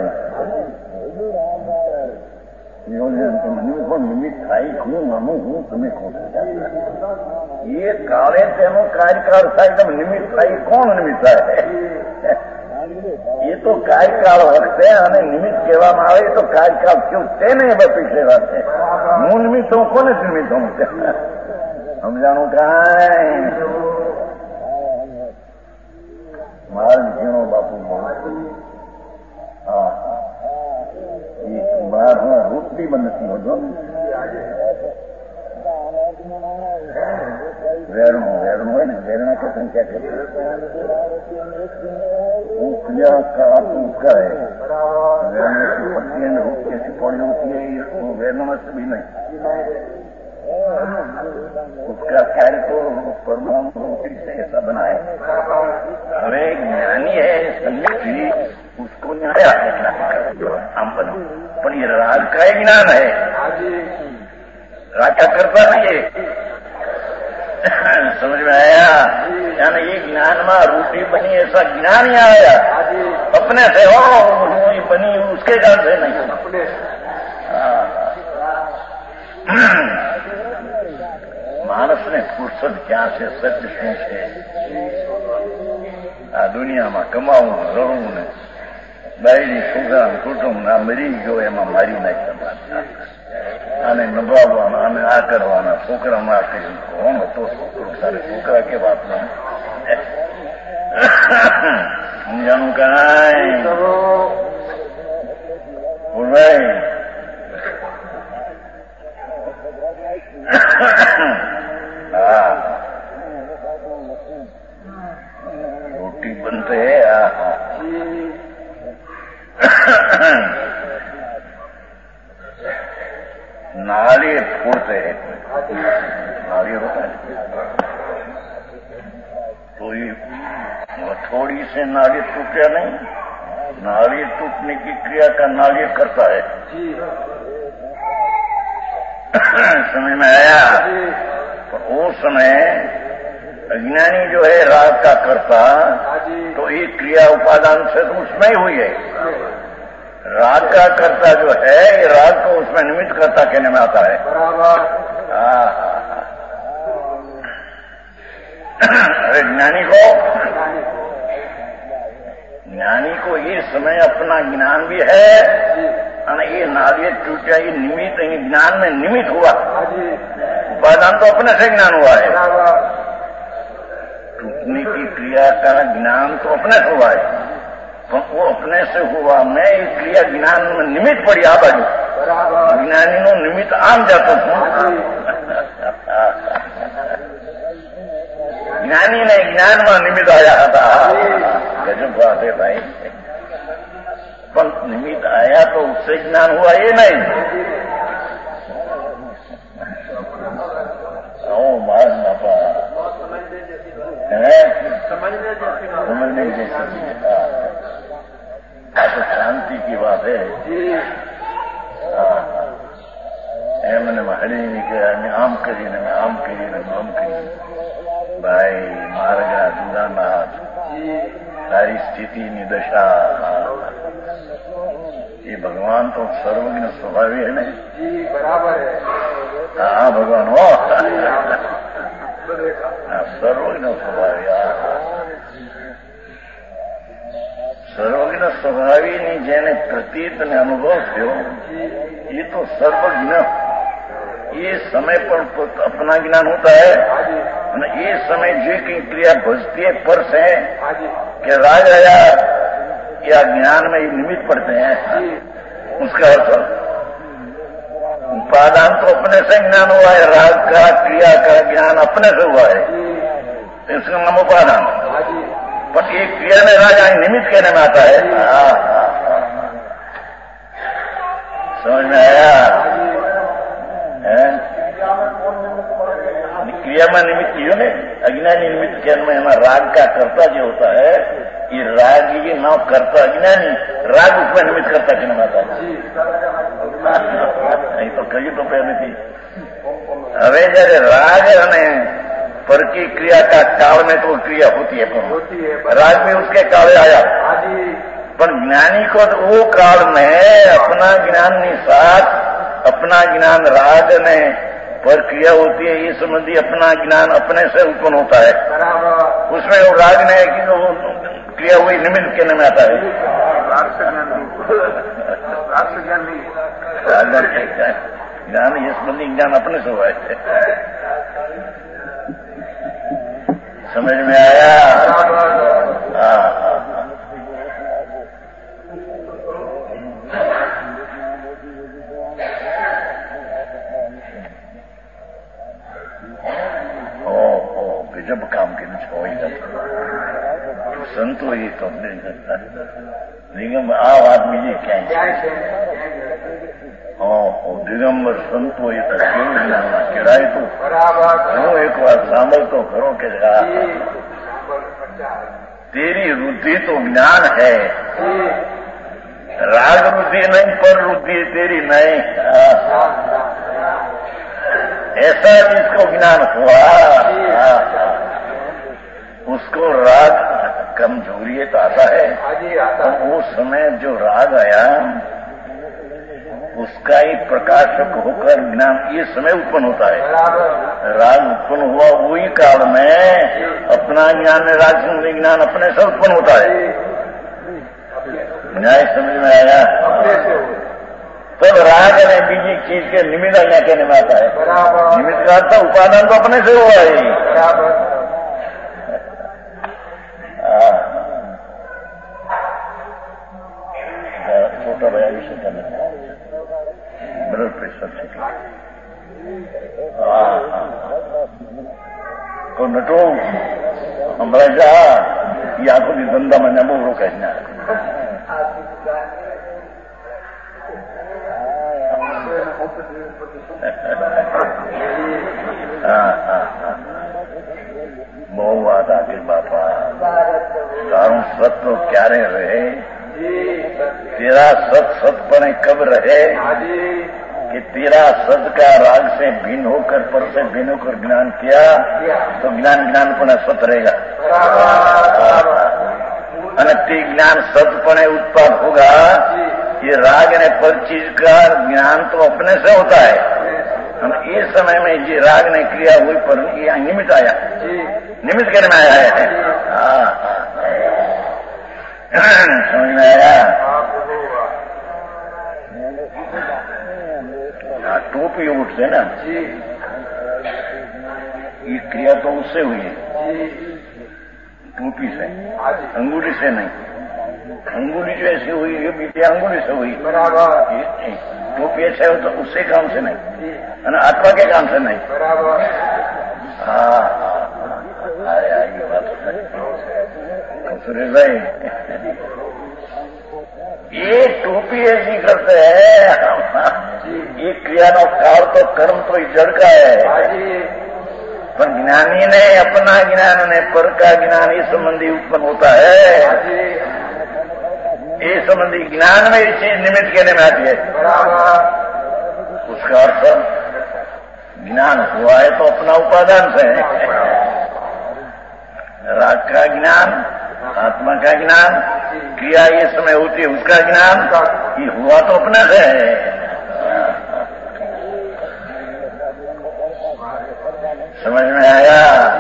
નિમિત્ત થાય હું માનું હું તમે કહો એ કાળે તેનો કાર્યકાળ થાય તમે નિમિત્ત થાય કોણ નિમિત્ત થાય? ये तो कार्यकाल है અને નિમિત્ત કહેવામાં આવે તો કાર્યકાળ क्यों તેને બપીસે વાત છે। હું નિમિત્ત હું કોને નિમિત્ત હું સમજાણું કાંઈ માર ઝીણો બાપુ હા એ બાર રોટલી પણ નથી હોતો વેરણું વેરણું હોય ને વેરણા કે સંખ્યા છે રૂપિયા का उसका है पट्टी पड़ी होती है, ये वेदनमस्त भी नहीं, उसका कार्य तो परमाणु रोटी से ऐसा बना है। हमें ज्ञानी है संगति, उसको न्याय हम बनो, पर ये राग का ज्ञान है, राग का करता नहीं है। समझ में आया? यानी ये ज्ञान में रोटी बनी ऐसा ज्ञान ही आया, अपने से हो बनी उसके ज्ञान से नहीं। मानस ने फुर्सत क्या से सत्य शू છે? આ દુનિયામાં કમાવું રડવું ને બાયડી છોકરા કુટુંબ ના મરી ગયો એમાં મારી નાખ્યા, આને નભાવવાના અને આ કરવાના, છોકરા ના કર્યું કોણ હતો છોકરો તારે છોકરા કે વાત નહીં સમજાનું કાંઈ બોલાય रोटी बनते है नारियल फोड़ते हैं, नारियल होता है तो ये थोड़ी से नारियल टूटा नहीं, नारियल टूटने की क्रिया का नारियल करता है। समझ में आया? तो उस समय अज्ञानी जो है राग का करता, तो ये क्रिया उपादान से तो उसमें ही हुई है। राग का करता जो है, ये राग को उसमें निमित्त करता कहने में आता है। अरे ज्ञानी को ये समय अपना ज्ञान भी है, ये नारियल टूटा, ये निमित्त, ये ज्ञान में निमित्त हुआ, उपादान तो अपने से ज्ञान हुआ है। टूटने की क्रिया का ज्ञान तो अपने से हुआ है, तो वो अपने से हुआ मैं ये क्रिया ज्ञान में निमित्त पड़ी आ बाजू, ज्ञानी नो निमित्त आम जातो छू। ज्ञानी ने ज्ञान में निमित्त आया था, गजब बात है भाई। पर निमित्त आया तो उससे ज्ञान हुआ ये नहीं। ओ मार नापा समझने जैसी तो शांति की बात है। मैंने हड़ी नहीं किया, आम करी ने आम करी ने आम करी भाई मार्गा जुदानाथ सारी स्थिति ની દશા। ये भगवान तो सर्वज्ञ स्वभावी है नहीं? जी बराबर है। हाँ भगवान हो सर्वज्ञ स्वभावी, सर्वज्ञ स्वभावी ની જેને પ્રતીત ને અનુભવ થયો ये तो सर्वज्ञ, ये समय पर अपना ज्ञान होता है। ये समय जो की क्रिया भजती है पर से कि राज आया या ज्ञान में निमित्त पड़ते हैं, उसका अर्थ उपादान तो अपने से ज्ञान हुआ है, राग का क्रिया का ज्ञान अपने से हुआ है, इसका नाम उपादान। पर ये क्रिया में राजा निमित्त कहने में आता है। समझ में आया? क्रिया में निमित्त क्यों नहीं? अज्ञानी निमित्त कहने में हमारा राग का कर्ता जो होता है, ये राग ये नाम करता अज्ञानी, राग उसमें निमित्त करता कहने में आता है। नहीं तो कही तो पहले थी। હવે જયારે રાગ અને पर की क्रिया का काल में तो क्रिया होती है, राग में उसके काल आया। पर ज्ञानी को तो वो काल में अपना ज्ञान निसात, अपना ज्ञान राग ने पर क्रिया होती है, ये संबंधी अपना ज्ञान अपने से उत्पन्न होता है। उसमें वो राग ने कि वो क्रिया हुई निमित्त कहने में आता है। ज्ञान ये संबंधी ज्ञान अपने से हुआ है। समझ में आया? गजब काम के संतो ये तो निगम आ बात बीजी क्या દિગંબર સંતો એ તો કેવું જ્ઞાનમાં કેળાય તું હું એક વાર સાંભળતો ખરો કે तेरी रुद्धि तो ज्ञान है, राग रुद्धि नहीं पर रुद्धि तेरी नहीं। ऐसा जिसको ज्ञान हुआ उसको राग कमजोरी तो आता है, तो उस समय जो राग आया उसका ही प्रकाशक होकर ज्ञान ये समय उत्पन्न होता है। राग उत्पन्न हुआ वही काल में अपना ज्ञान राग ज्ञान अपने से उत्पन्न होता है। न्याय समझ में आया? तब राग ने बीजी चीज के निमित्त आज्ञा कहने में आता है। निमित्त का अर्थ उपादान तो अपने से हुआ है। छोटा भैया विषय करना ब्लड प्रेशर से तो नटो हमारा जा ये आंखों की धंधा मैंने बोलो कहना बहु बात आखिर बापा तारू सत तो क्यारे रहे तेरा सतपने कब रहे कि तेरा सत का राग से भिन्न होकर पर से भिन्न होकर ज्ञान किया तो ज्ञानपणे सत रहेगा। अनति ज्ञान सतपणे उत्पाद होगा। ये राग ने पर चीज का ज्ञान तो अपने से होता है। ये समय में ये राग ने क्रिया हुई पर ये निमित्त आया, निमित्त कहने में आया है। समझ में आया? टोपी उठते ना ये क्रिया तो उससे हुई है, टोपी से, अंगुली से नहीं। अंगुली जो ऐसी हुई ये बीती अंगुली से हुई, टोपी ऐसे हो तो उससे काम से नहीं, आत्मा के काम से नहीं। आया ये बात सुरेश भाई, ये टोपी ऐसी करते हैं। ये क्रिया नो काल तो कर्म तो जड़ का है, पर ज्ञानी ने अपना ज्ञान ने पर का ज्ञान इस संबंधी उत्पन्न होता है। ये संबंधी ज्ञान में ये चीज निमित्त कहने में आती है। उसका अर्थ ज्ञान हुआ है तो अपना उपादान से है। राग का ज्ञान, आत्मा का ज्ञान, क्रिया ये समय होती है उसका ज्ञान, ये हुआ तो अपने से है। समझ में आया?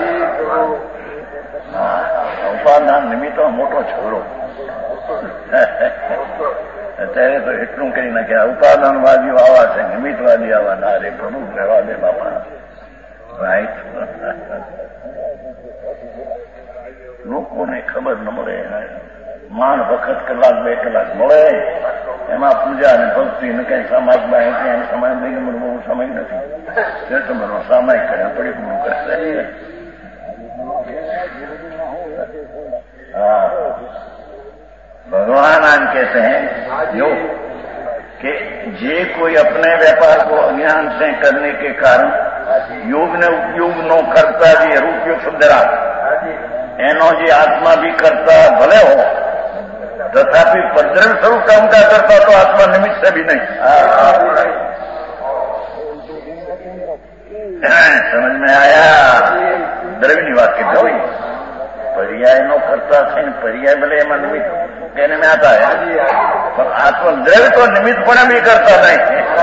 उपादान निमित्त मोटो छोड़ो અત્યારે તો એટલું કરી નાખ્યા ઉપાદાનવાદીઓ આવા છે, નિમિત્તવાદી આવા ના રે પ્રભુ રહેવા દે બાપા. રાઈટ લોકોને ખબર ન મળે, માંડ વખત કલાક બે કલાક મળે એમાં પૂજા અને ભક્તિ ને કઈ સામાયિક માહિતી અને સમય દઈને મને બહુ સમય નથી, તે તમારો સામાયિક કરે પડી પૂરું કરશે. हाँ, भगवान आन कहते हैं जो कि जे कोई अपने व्यापार को अज्ञान से करने के कारण योग ने उपयोग नो करता भी उपयोग शब्द एनो जे आत्मा भी करता भले हो तथापि पद्रव्य स्वरूप का उनका करता तो आत्मा निमित्त से भी नहीं। समझ में आया? द्रव्य वाक्य जो पर्याय नो करता थे, पर्याय भले एम निमित्त कहने में आता है, पर आत्मा द्रव्य तो निमित्त पण भी करता नहीं।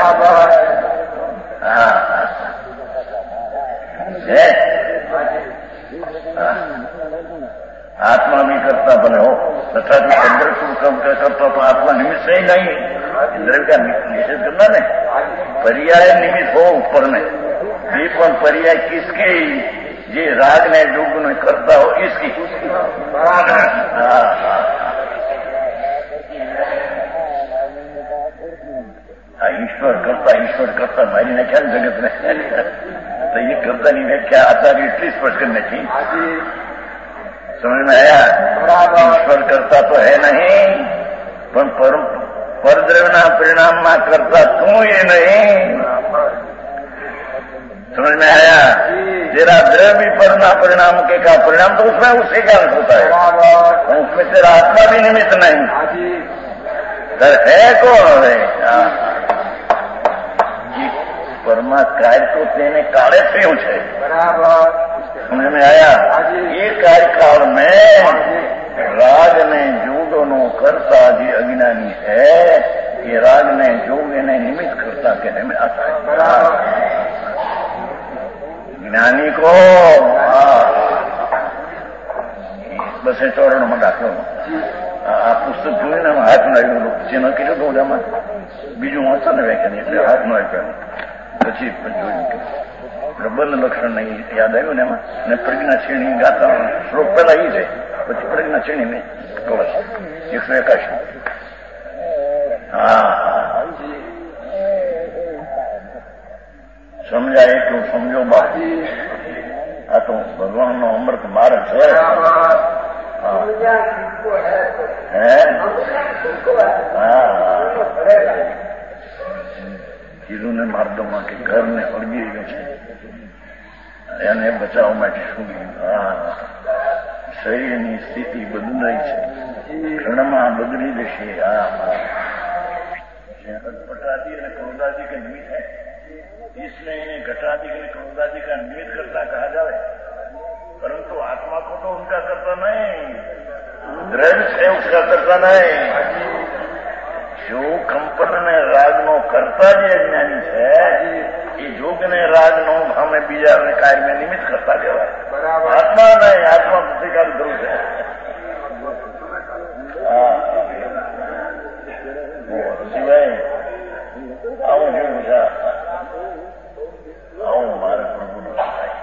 आत्मा भी करता भले हो तथापि द्रव्य शुभ करता तो आत्मा निमित्त से ही नहीं। द्रव्य का निषेध करना नहीं, पर्याय निमित्त हो ऊपर में ये पण पर्याय किसके ये राग ने योग ने करता हो इसकी। ईश्वर करता मारी ने क्या जगत में तो ये करता नहीं है क्या आचार्य इतनी स्पष्ट करने की। समझ में आया? ईश्वर करता तो है नहीं, पर परद्रव्य परिणाम में करता तू ये नहीं। समझ में आया? तेरा द्रव्य परिणाम के का परिणाम तो उसमें उसी का अंत होता है, उसमें तेरा आत्मा भी निमित्त नहीं। तर है कौन है? परमा कार्य तो तेने काले થયું છે। समझ में आया? ये कार्यकाल में राग ने जोगो नो करता जी अज्ञानी है, ये राग ने जोग ने निमित्त करता कहने में आता है। ज्ञानी को बस चौरण में दाखलो आ पुस्तक જોઈને હાથ નો આવ્યો જેનો કીધું તો એમાં બીજું વાંચો ને વ્યાખ્યાન એટલે હાથ નો આપ્યો પછી જોયું કે પ્રબંધ લક્ષણ નહીં યાદ આવ્યું ને એમાં ને પ્રજ્ઞા શ્રેણી ગાતા શ્લોક પહેલા એ છે, પછી પ્રજ્ઞા શ્રેણી ને કવચ 181। હા સમજાય એટલું સમજો બાકી। આ તો ભગવાનનો અમૃત માર્ગ છે। કીધું ને માર્ગમાં કે ઘરને અળગી ગયું છે, એને બચાવવા માટે શું શરીરની સ્થિતિ બદલાઈ છે, ક્ષણમાં બદલી જશે। घटादि અને क्रोधादि का निमित्त है, इसलिए इन्हें घटादि और क्रोधादि का निमित्त करता कहा जाए, परंतु आत्मा को तो उनका करता नहीं, द्रव्य है उसका करता नहीं। जो कंपन ने राग नो करता जी अज्ञानी है, ये जोग ने राग नो हमें बीजा कार्य में निमित्त करता कहेवाय। आत्मा नहीं, आत्मा प्रतिकार ध्रुव है। સિવાય આવું જેવું છે, આવું મારે પ્રભુનો થાય।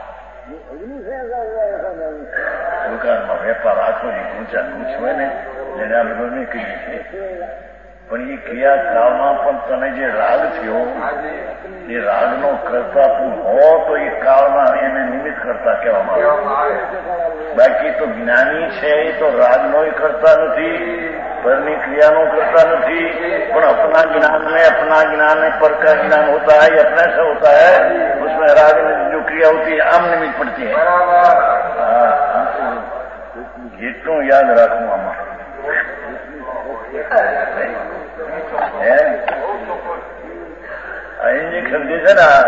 દુકાનમાં વેપાર આખો ઊંચા ઊંચ હોય ને એને આ બધું નહીં કહી છે, પણ એ ક્રિયાકાળમાં પણ તને જે રાગ થયો એ રાગનો કરતા તું હો તો એ કાળમાં એને નિમિત્ત કરતા કહેવામાં આવે। બાકી તો જ્ઞાની છે એ તો રાગનો કરતા નથી, पરની क्रियानो करता नहीं, पर अपना ज्ञान है पर का ज्ञान होता है, अपने से होता है, उसमें राग में जो क्रिया होती है आम निमित्त पड़ती है। इतनू याद रखू आमा इंजेक्शन दे છે ને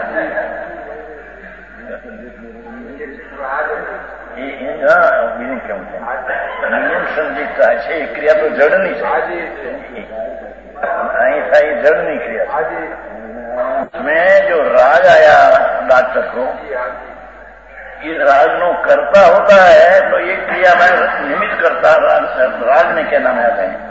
બીજું કેવું છે નિયંત્રણ જે થાય છે એ ક્રિયા તો જડની છે, અહીં થાય જડની क्रिया। में जो राग आया डॉक्टर को, ये राग नो करता होता है तो ये क्रिया में निमित्त करता राग ने क्या नाम आते हैं?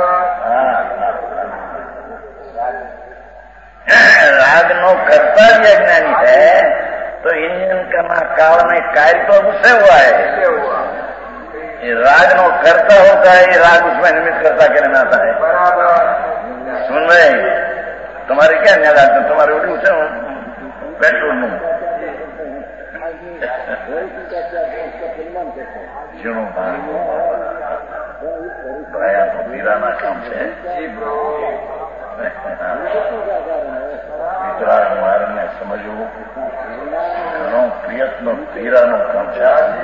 राग नो करता भी अज्ञानी है तो इंजन करना काल में कार्य तो उससे हुआ है। ये राग नो करता होता है, ये राग उसमें निमित्त करता कहने में आता है। सुन रहे तुम्हारे क्या न्याय आता, तुम्हारे उठी उसे पेट्रोल નું सुनो भाया तो वीराना काम છે, વિતરાગ માર્ગને સમજવું ઘણો પ્રયત્ન વીરાનું કામ છે।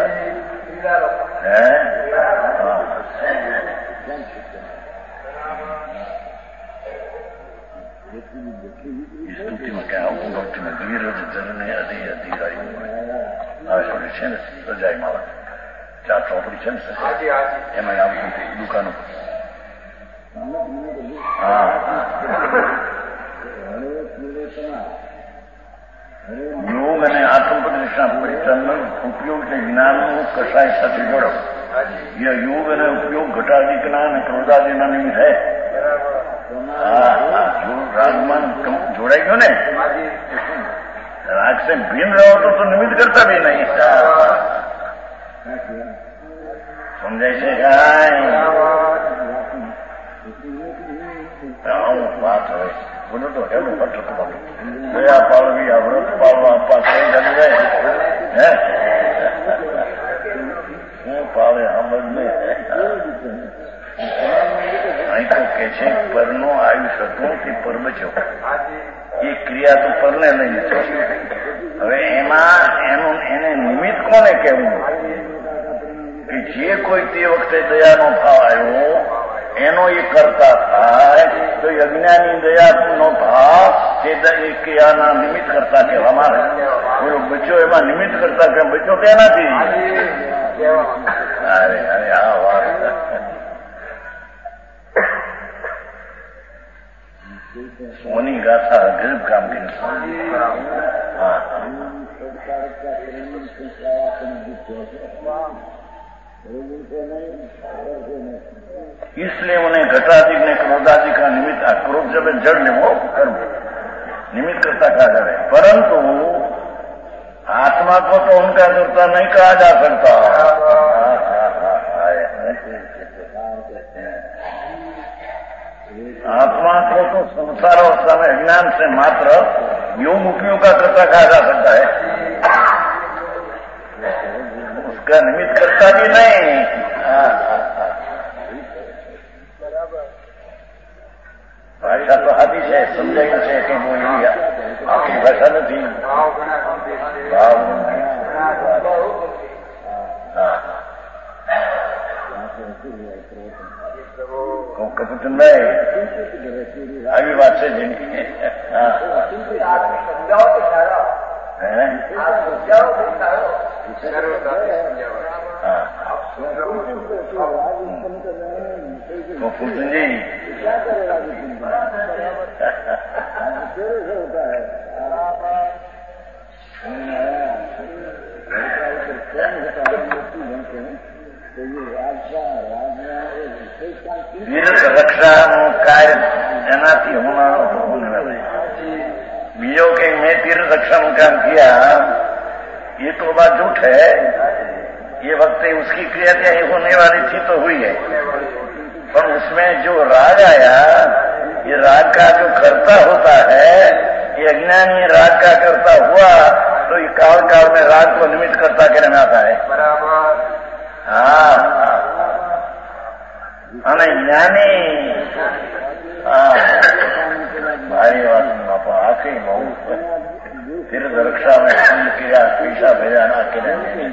स्तुति में क्या भक्ति में धीरज धरने अधी अधीराई छोड़ी છે ને રજાઈ માળા 4 ચોપડી છે ને એમાં આવતું દુકાનો। યોગ અને આત્મપ્રતિષ્ઠા પરિચયનો ઉપયોગ છે જ્ઞાનનો કસાય સાથે જોડો। ये योग અને ઉપયોગ ઘટાદિકના અને ક્રોધાદિના નિમિત્ત है। जो रागमान जोड़ाई गयो ने, राग से भिन्न रहो तो निमित्त करता भी नहीं। समझाय છે बात है बोलो तो है पत्र दया पालवी आ व्रत पालवा आपा कई जानी जाए है हूँ पावे हम में અહીં તો કે છે પરનું આયુષ્ય હતું તે પર બચ્યો. એ ક્રિયા તો પરને લઈને છે. હવે એમાં એને નિમિત્ત કોને કહેવું કે જે કોઈ તે વખતે દયાનો ભાવ આવ્યો એનો એ કરતા થાય તો અજ્ઞાની દયાનો ભાવ તે ક્રિયાના નિમિત્ત કરતા કહેવામાં આવે. બોલો બચ્યો એમાં નિમિત્ત કરતા કે બચ્યો તેનાથી. અરે અરે આ વાત સોની ગાથા ગરીબ કામ કર્યું. इसलिए उन्हें घटाधिक ने क्रोधाधिक का निमित्त, क्रोध जब जड़ ने वो कर्म निमित्त करता कहा जा रहा है, परंतु आत्मा को तो उनका करता नहीं कहा जा सकता. आत्मा को तो संसार अवस्था में अज्ञान से मात्र योग उपयोग का करता कहा जा सकता है, उसका निमित्त करता भी नहीं. भाषा तो हाथी है, समझाई છે કે બોલી આખી ભાષા નથી. ભાવ કપૂરચંદભાઈ આવી વાત છે જેની કપૂરચંદજી તીર્થ રક્ષાનું કાર્ય એનાથી होने वाला है. બીજો કે મેં तीर्थ रक्षा નું काम किया ये तो बात झूठ है. ये वक्त उसकी क्रिया क्या होने वाली थी तो हुई है, पर उसमें जो राग आया ये राग का जो कर्ता होता है ये अज्ञानी राग का कर्ता हुआ तो ये काल काल में राग को निमित्त करता कहने में आता है. हाँ અને જ્ઞાની भारी बात बापा आखिरी बहुत तीर्थ रक्षा में संग किया पैसा भेजा ना किया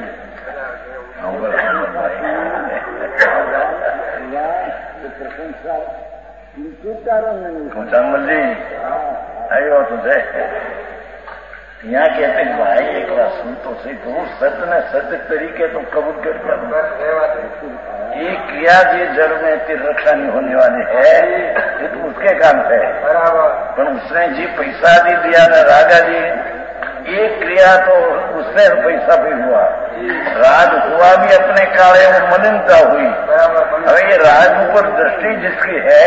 चांगल जी आयो तुझे यहाँ कहते भाई एक बार सुन तो सही, तो सत्य ने सत्य तरीके तो कबूल कर दिया. ये क्रिया जी जड़ में तीर्थ रक्षा नहीं होने वाली है, ये तो उसके काम से है. पर उसने जी पैसा भी दिया ना रागा जी, ये क्रिया तो उससे पैसा भी हुआ, राग हुआ भी अपने काले वो मलिनता हुई. अब ये राग ऊपर दृष्टि जिसकी है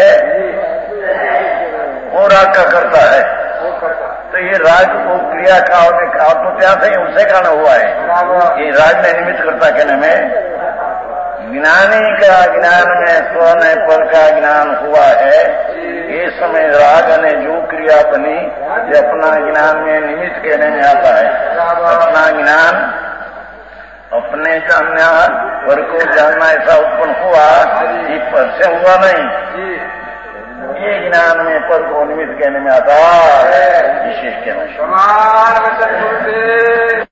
वो राग का करता है, तो ये राग को क्रिया काल में काल तो क्या से उसे कारण हुआ है. ये राग में निमित्त करता कहने में ज्ञानी का ज्ञान में स्व ने पर का ज्ञान हुआ है. ये समय राग ने जो क्रिया बनी ये अपना ज्ञान में निमित्त कहने में आता है. अपना ज्ञान अपने जानना पर को जानना ऐसा उत्पन्न हुआ, ये पर से हुआ नहीं, ये ज्ञान में पर को निमित्त कहने में आता है. विशेष कहना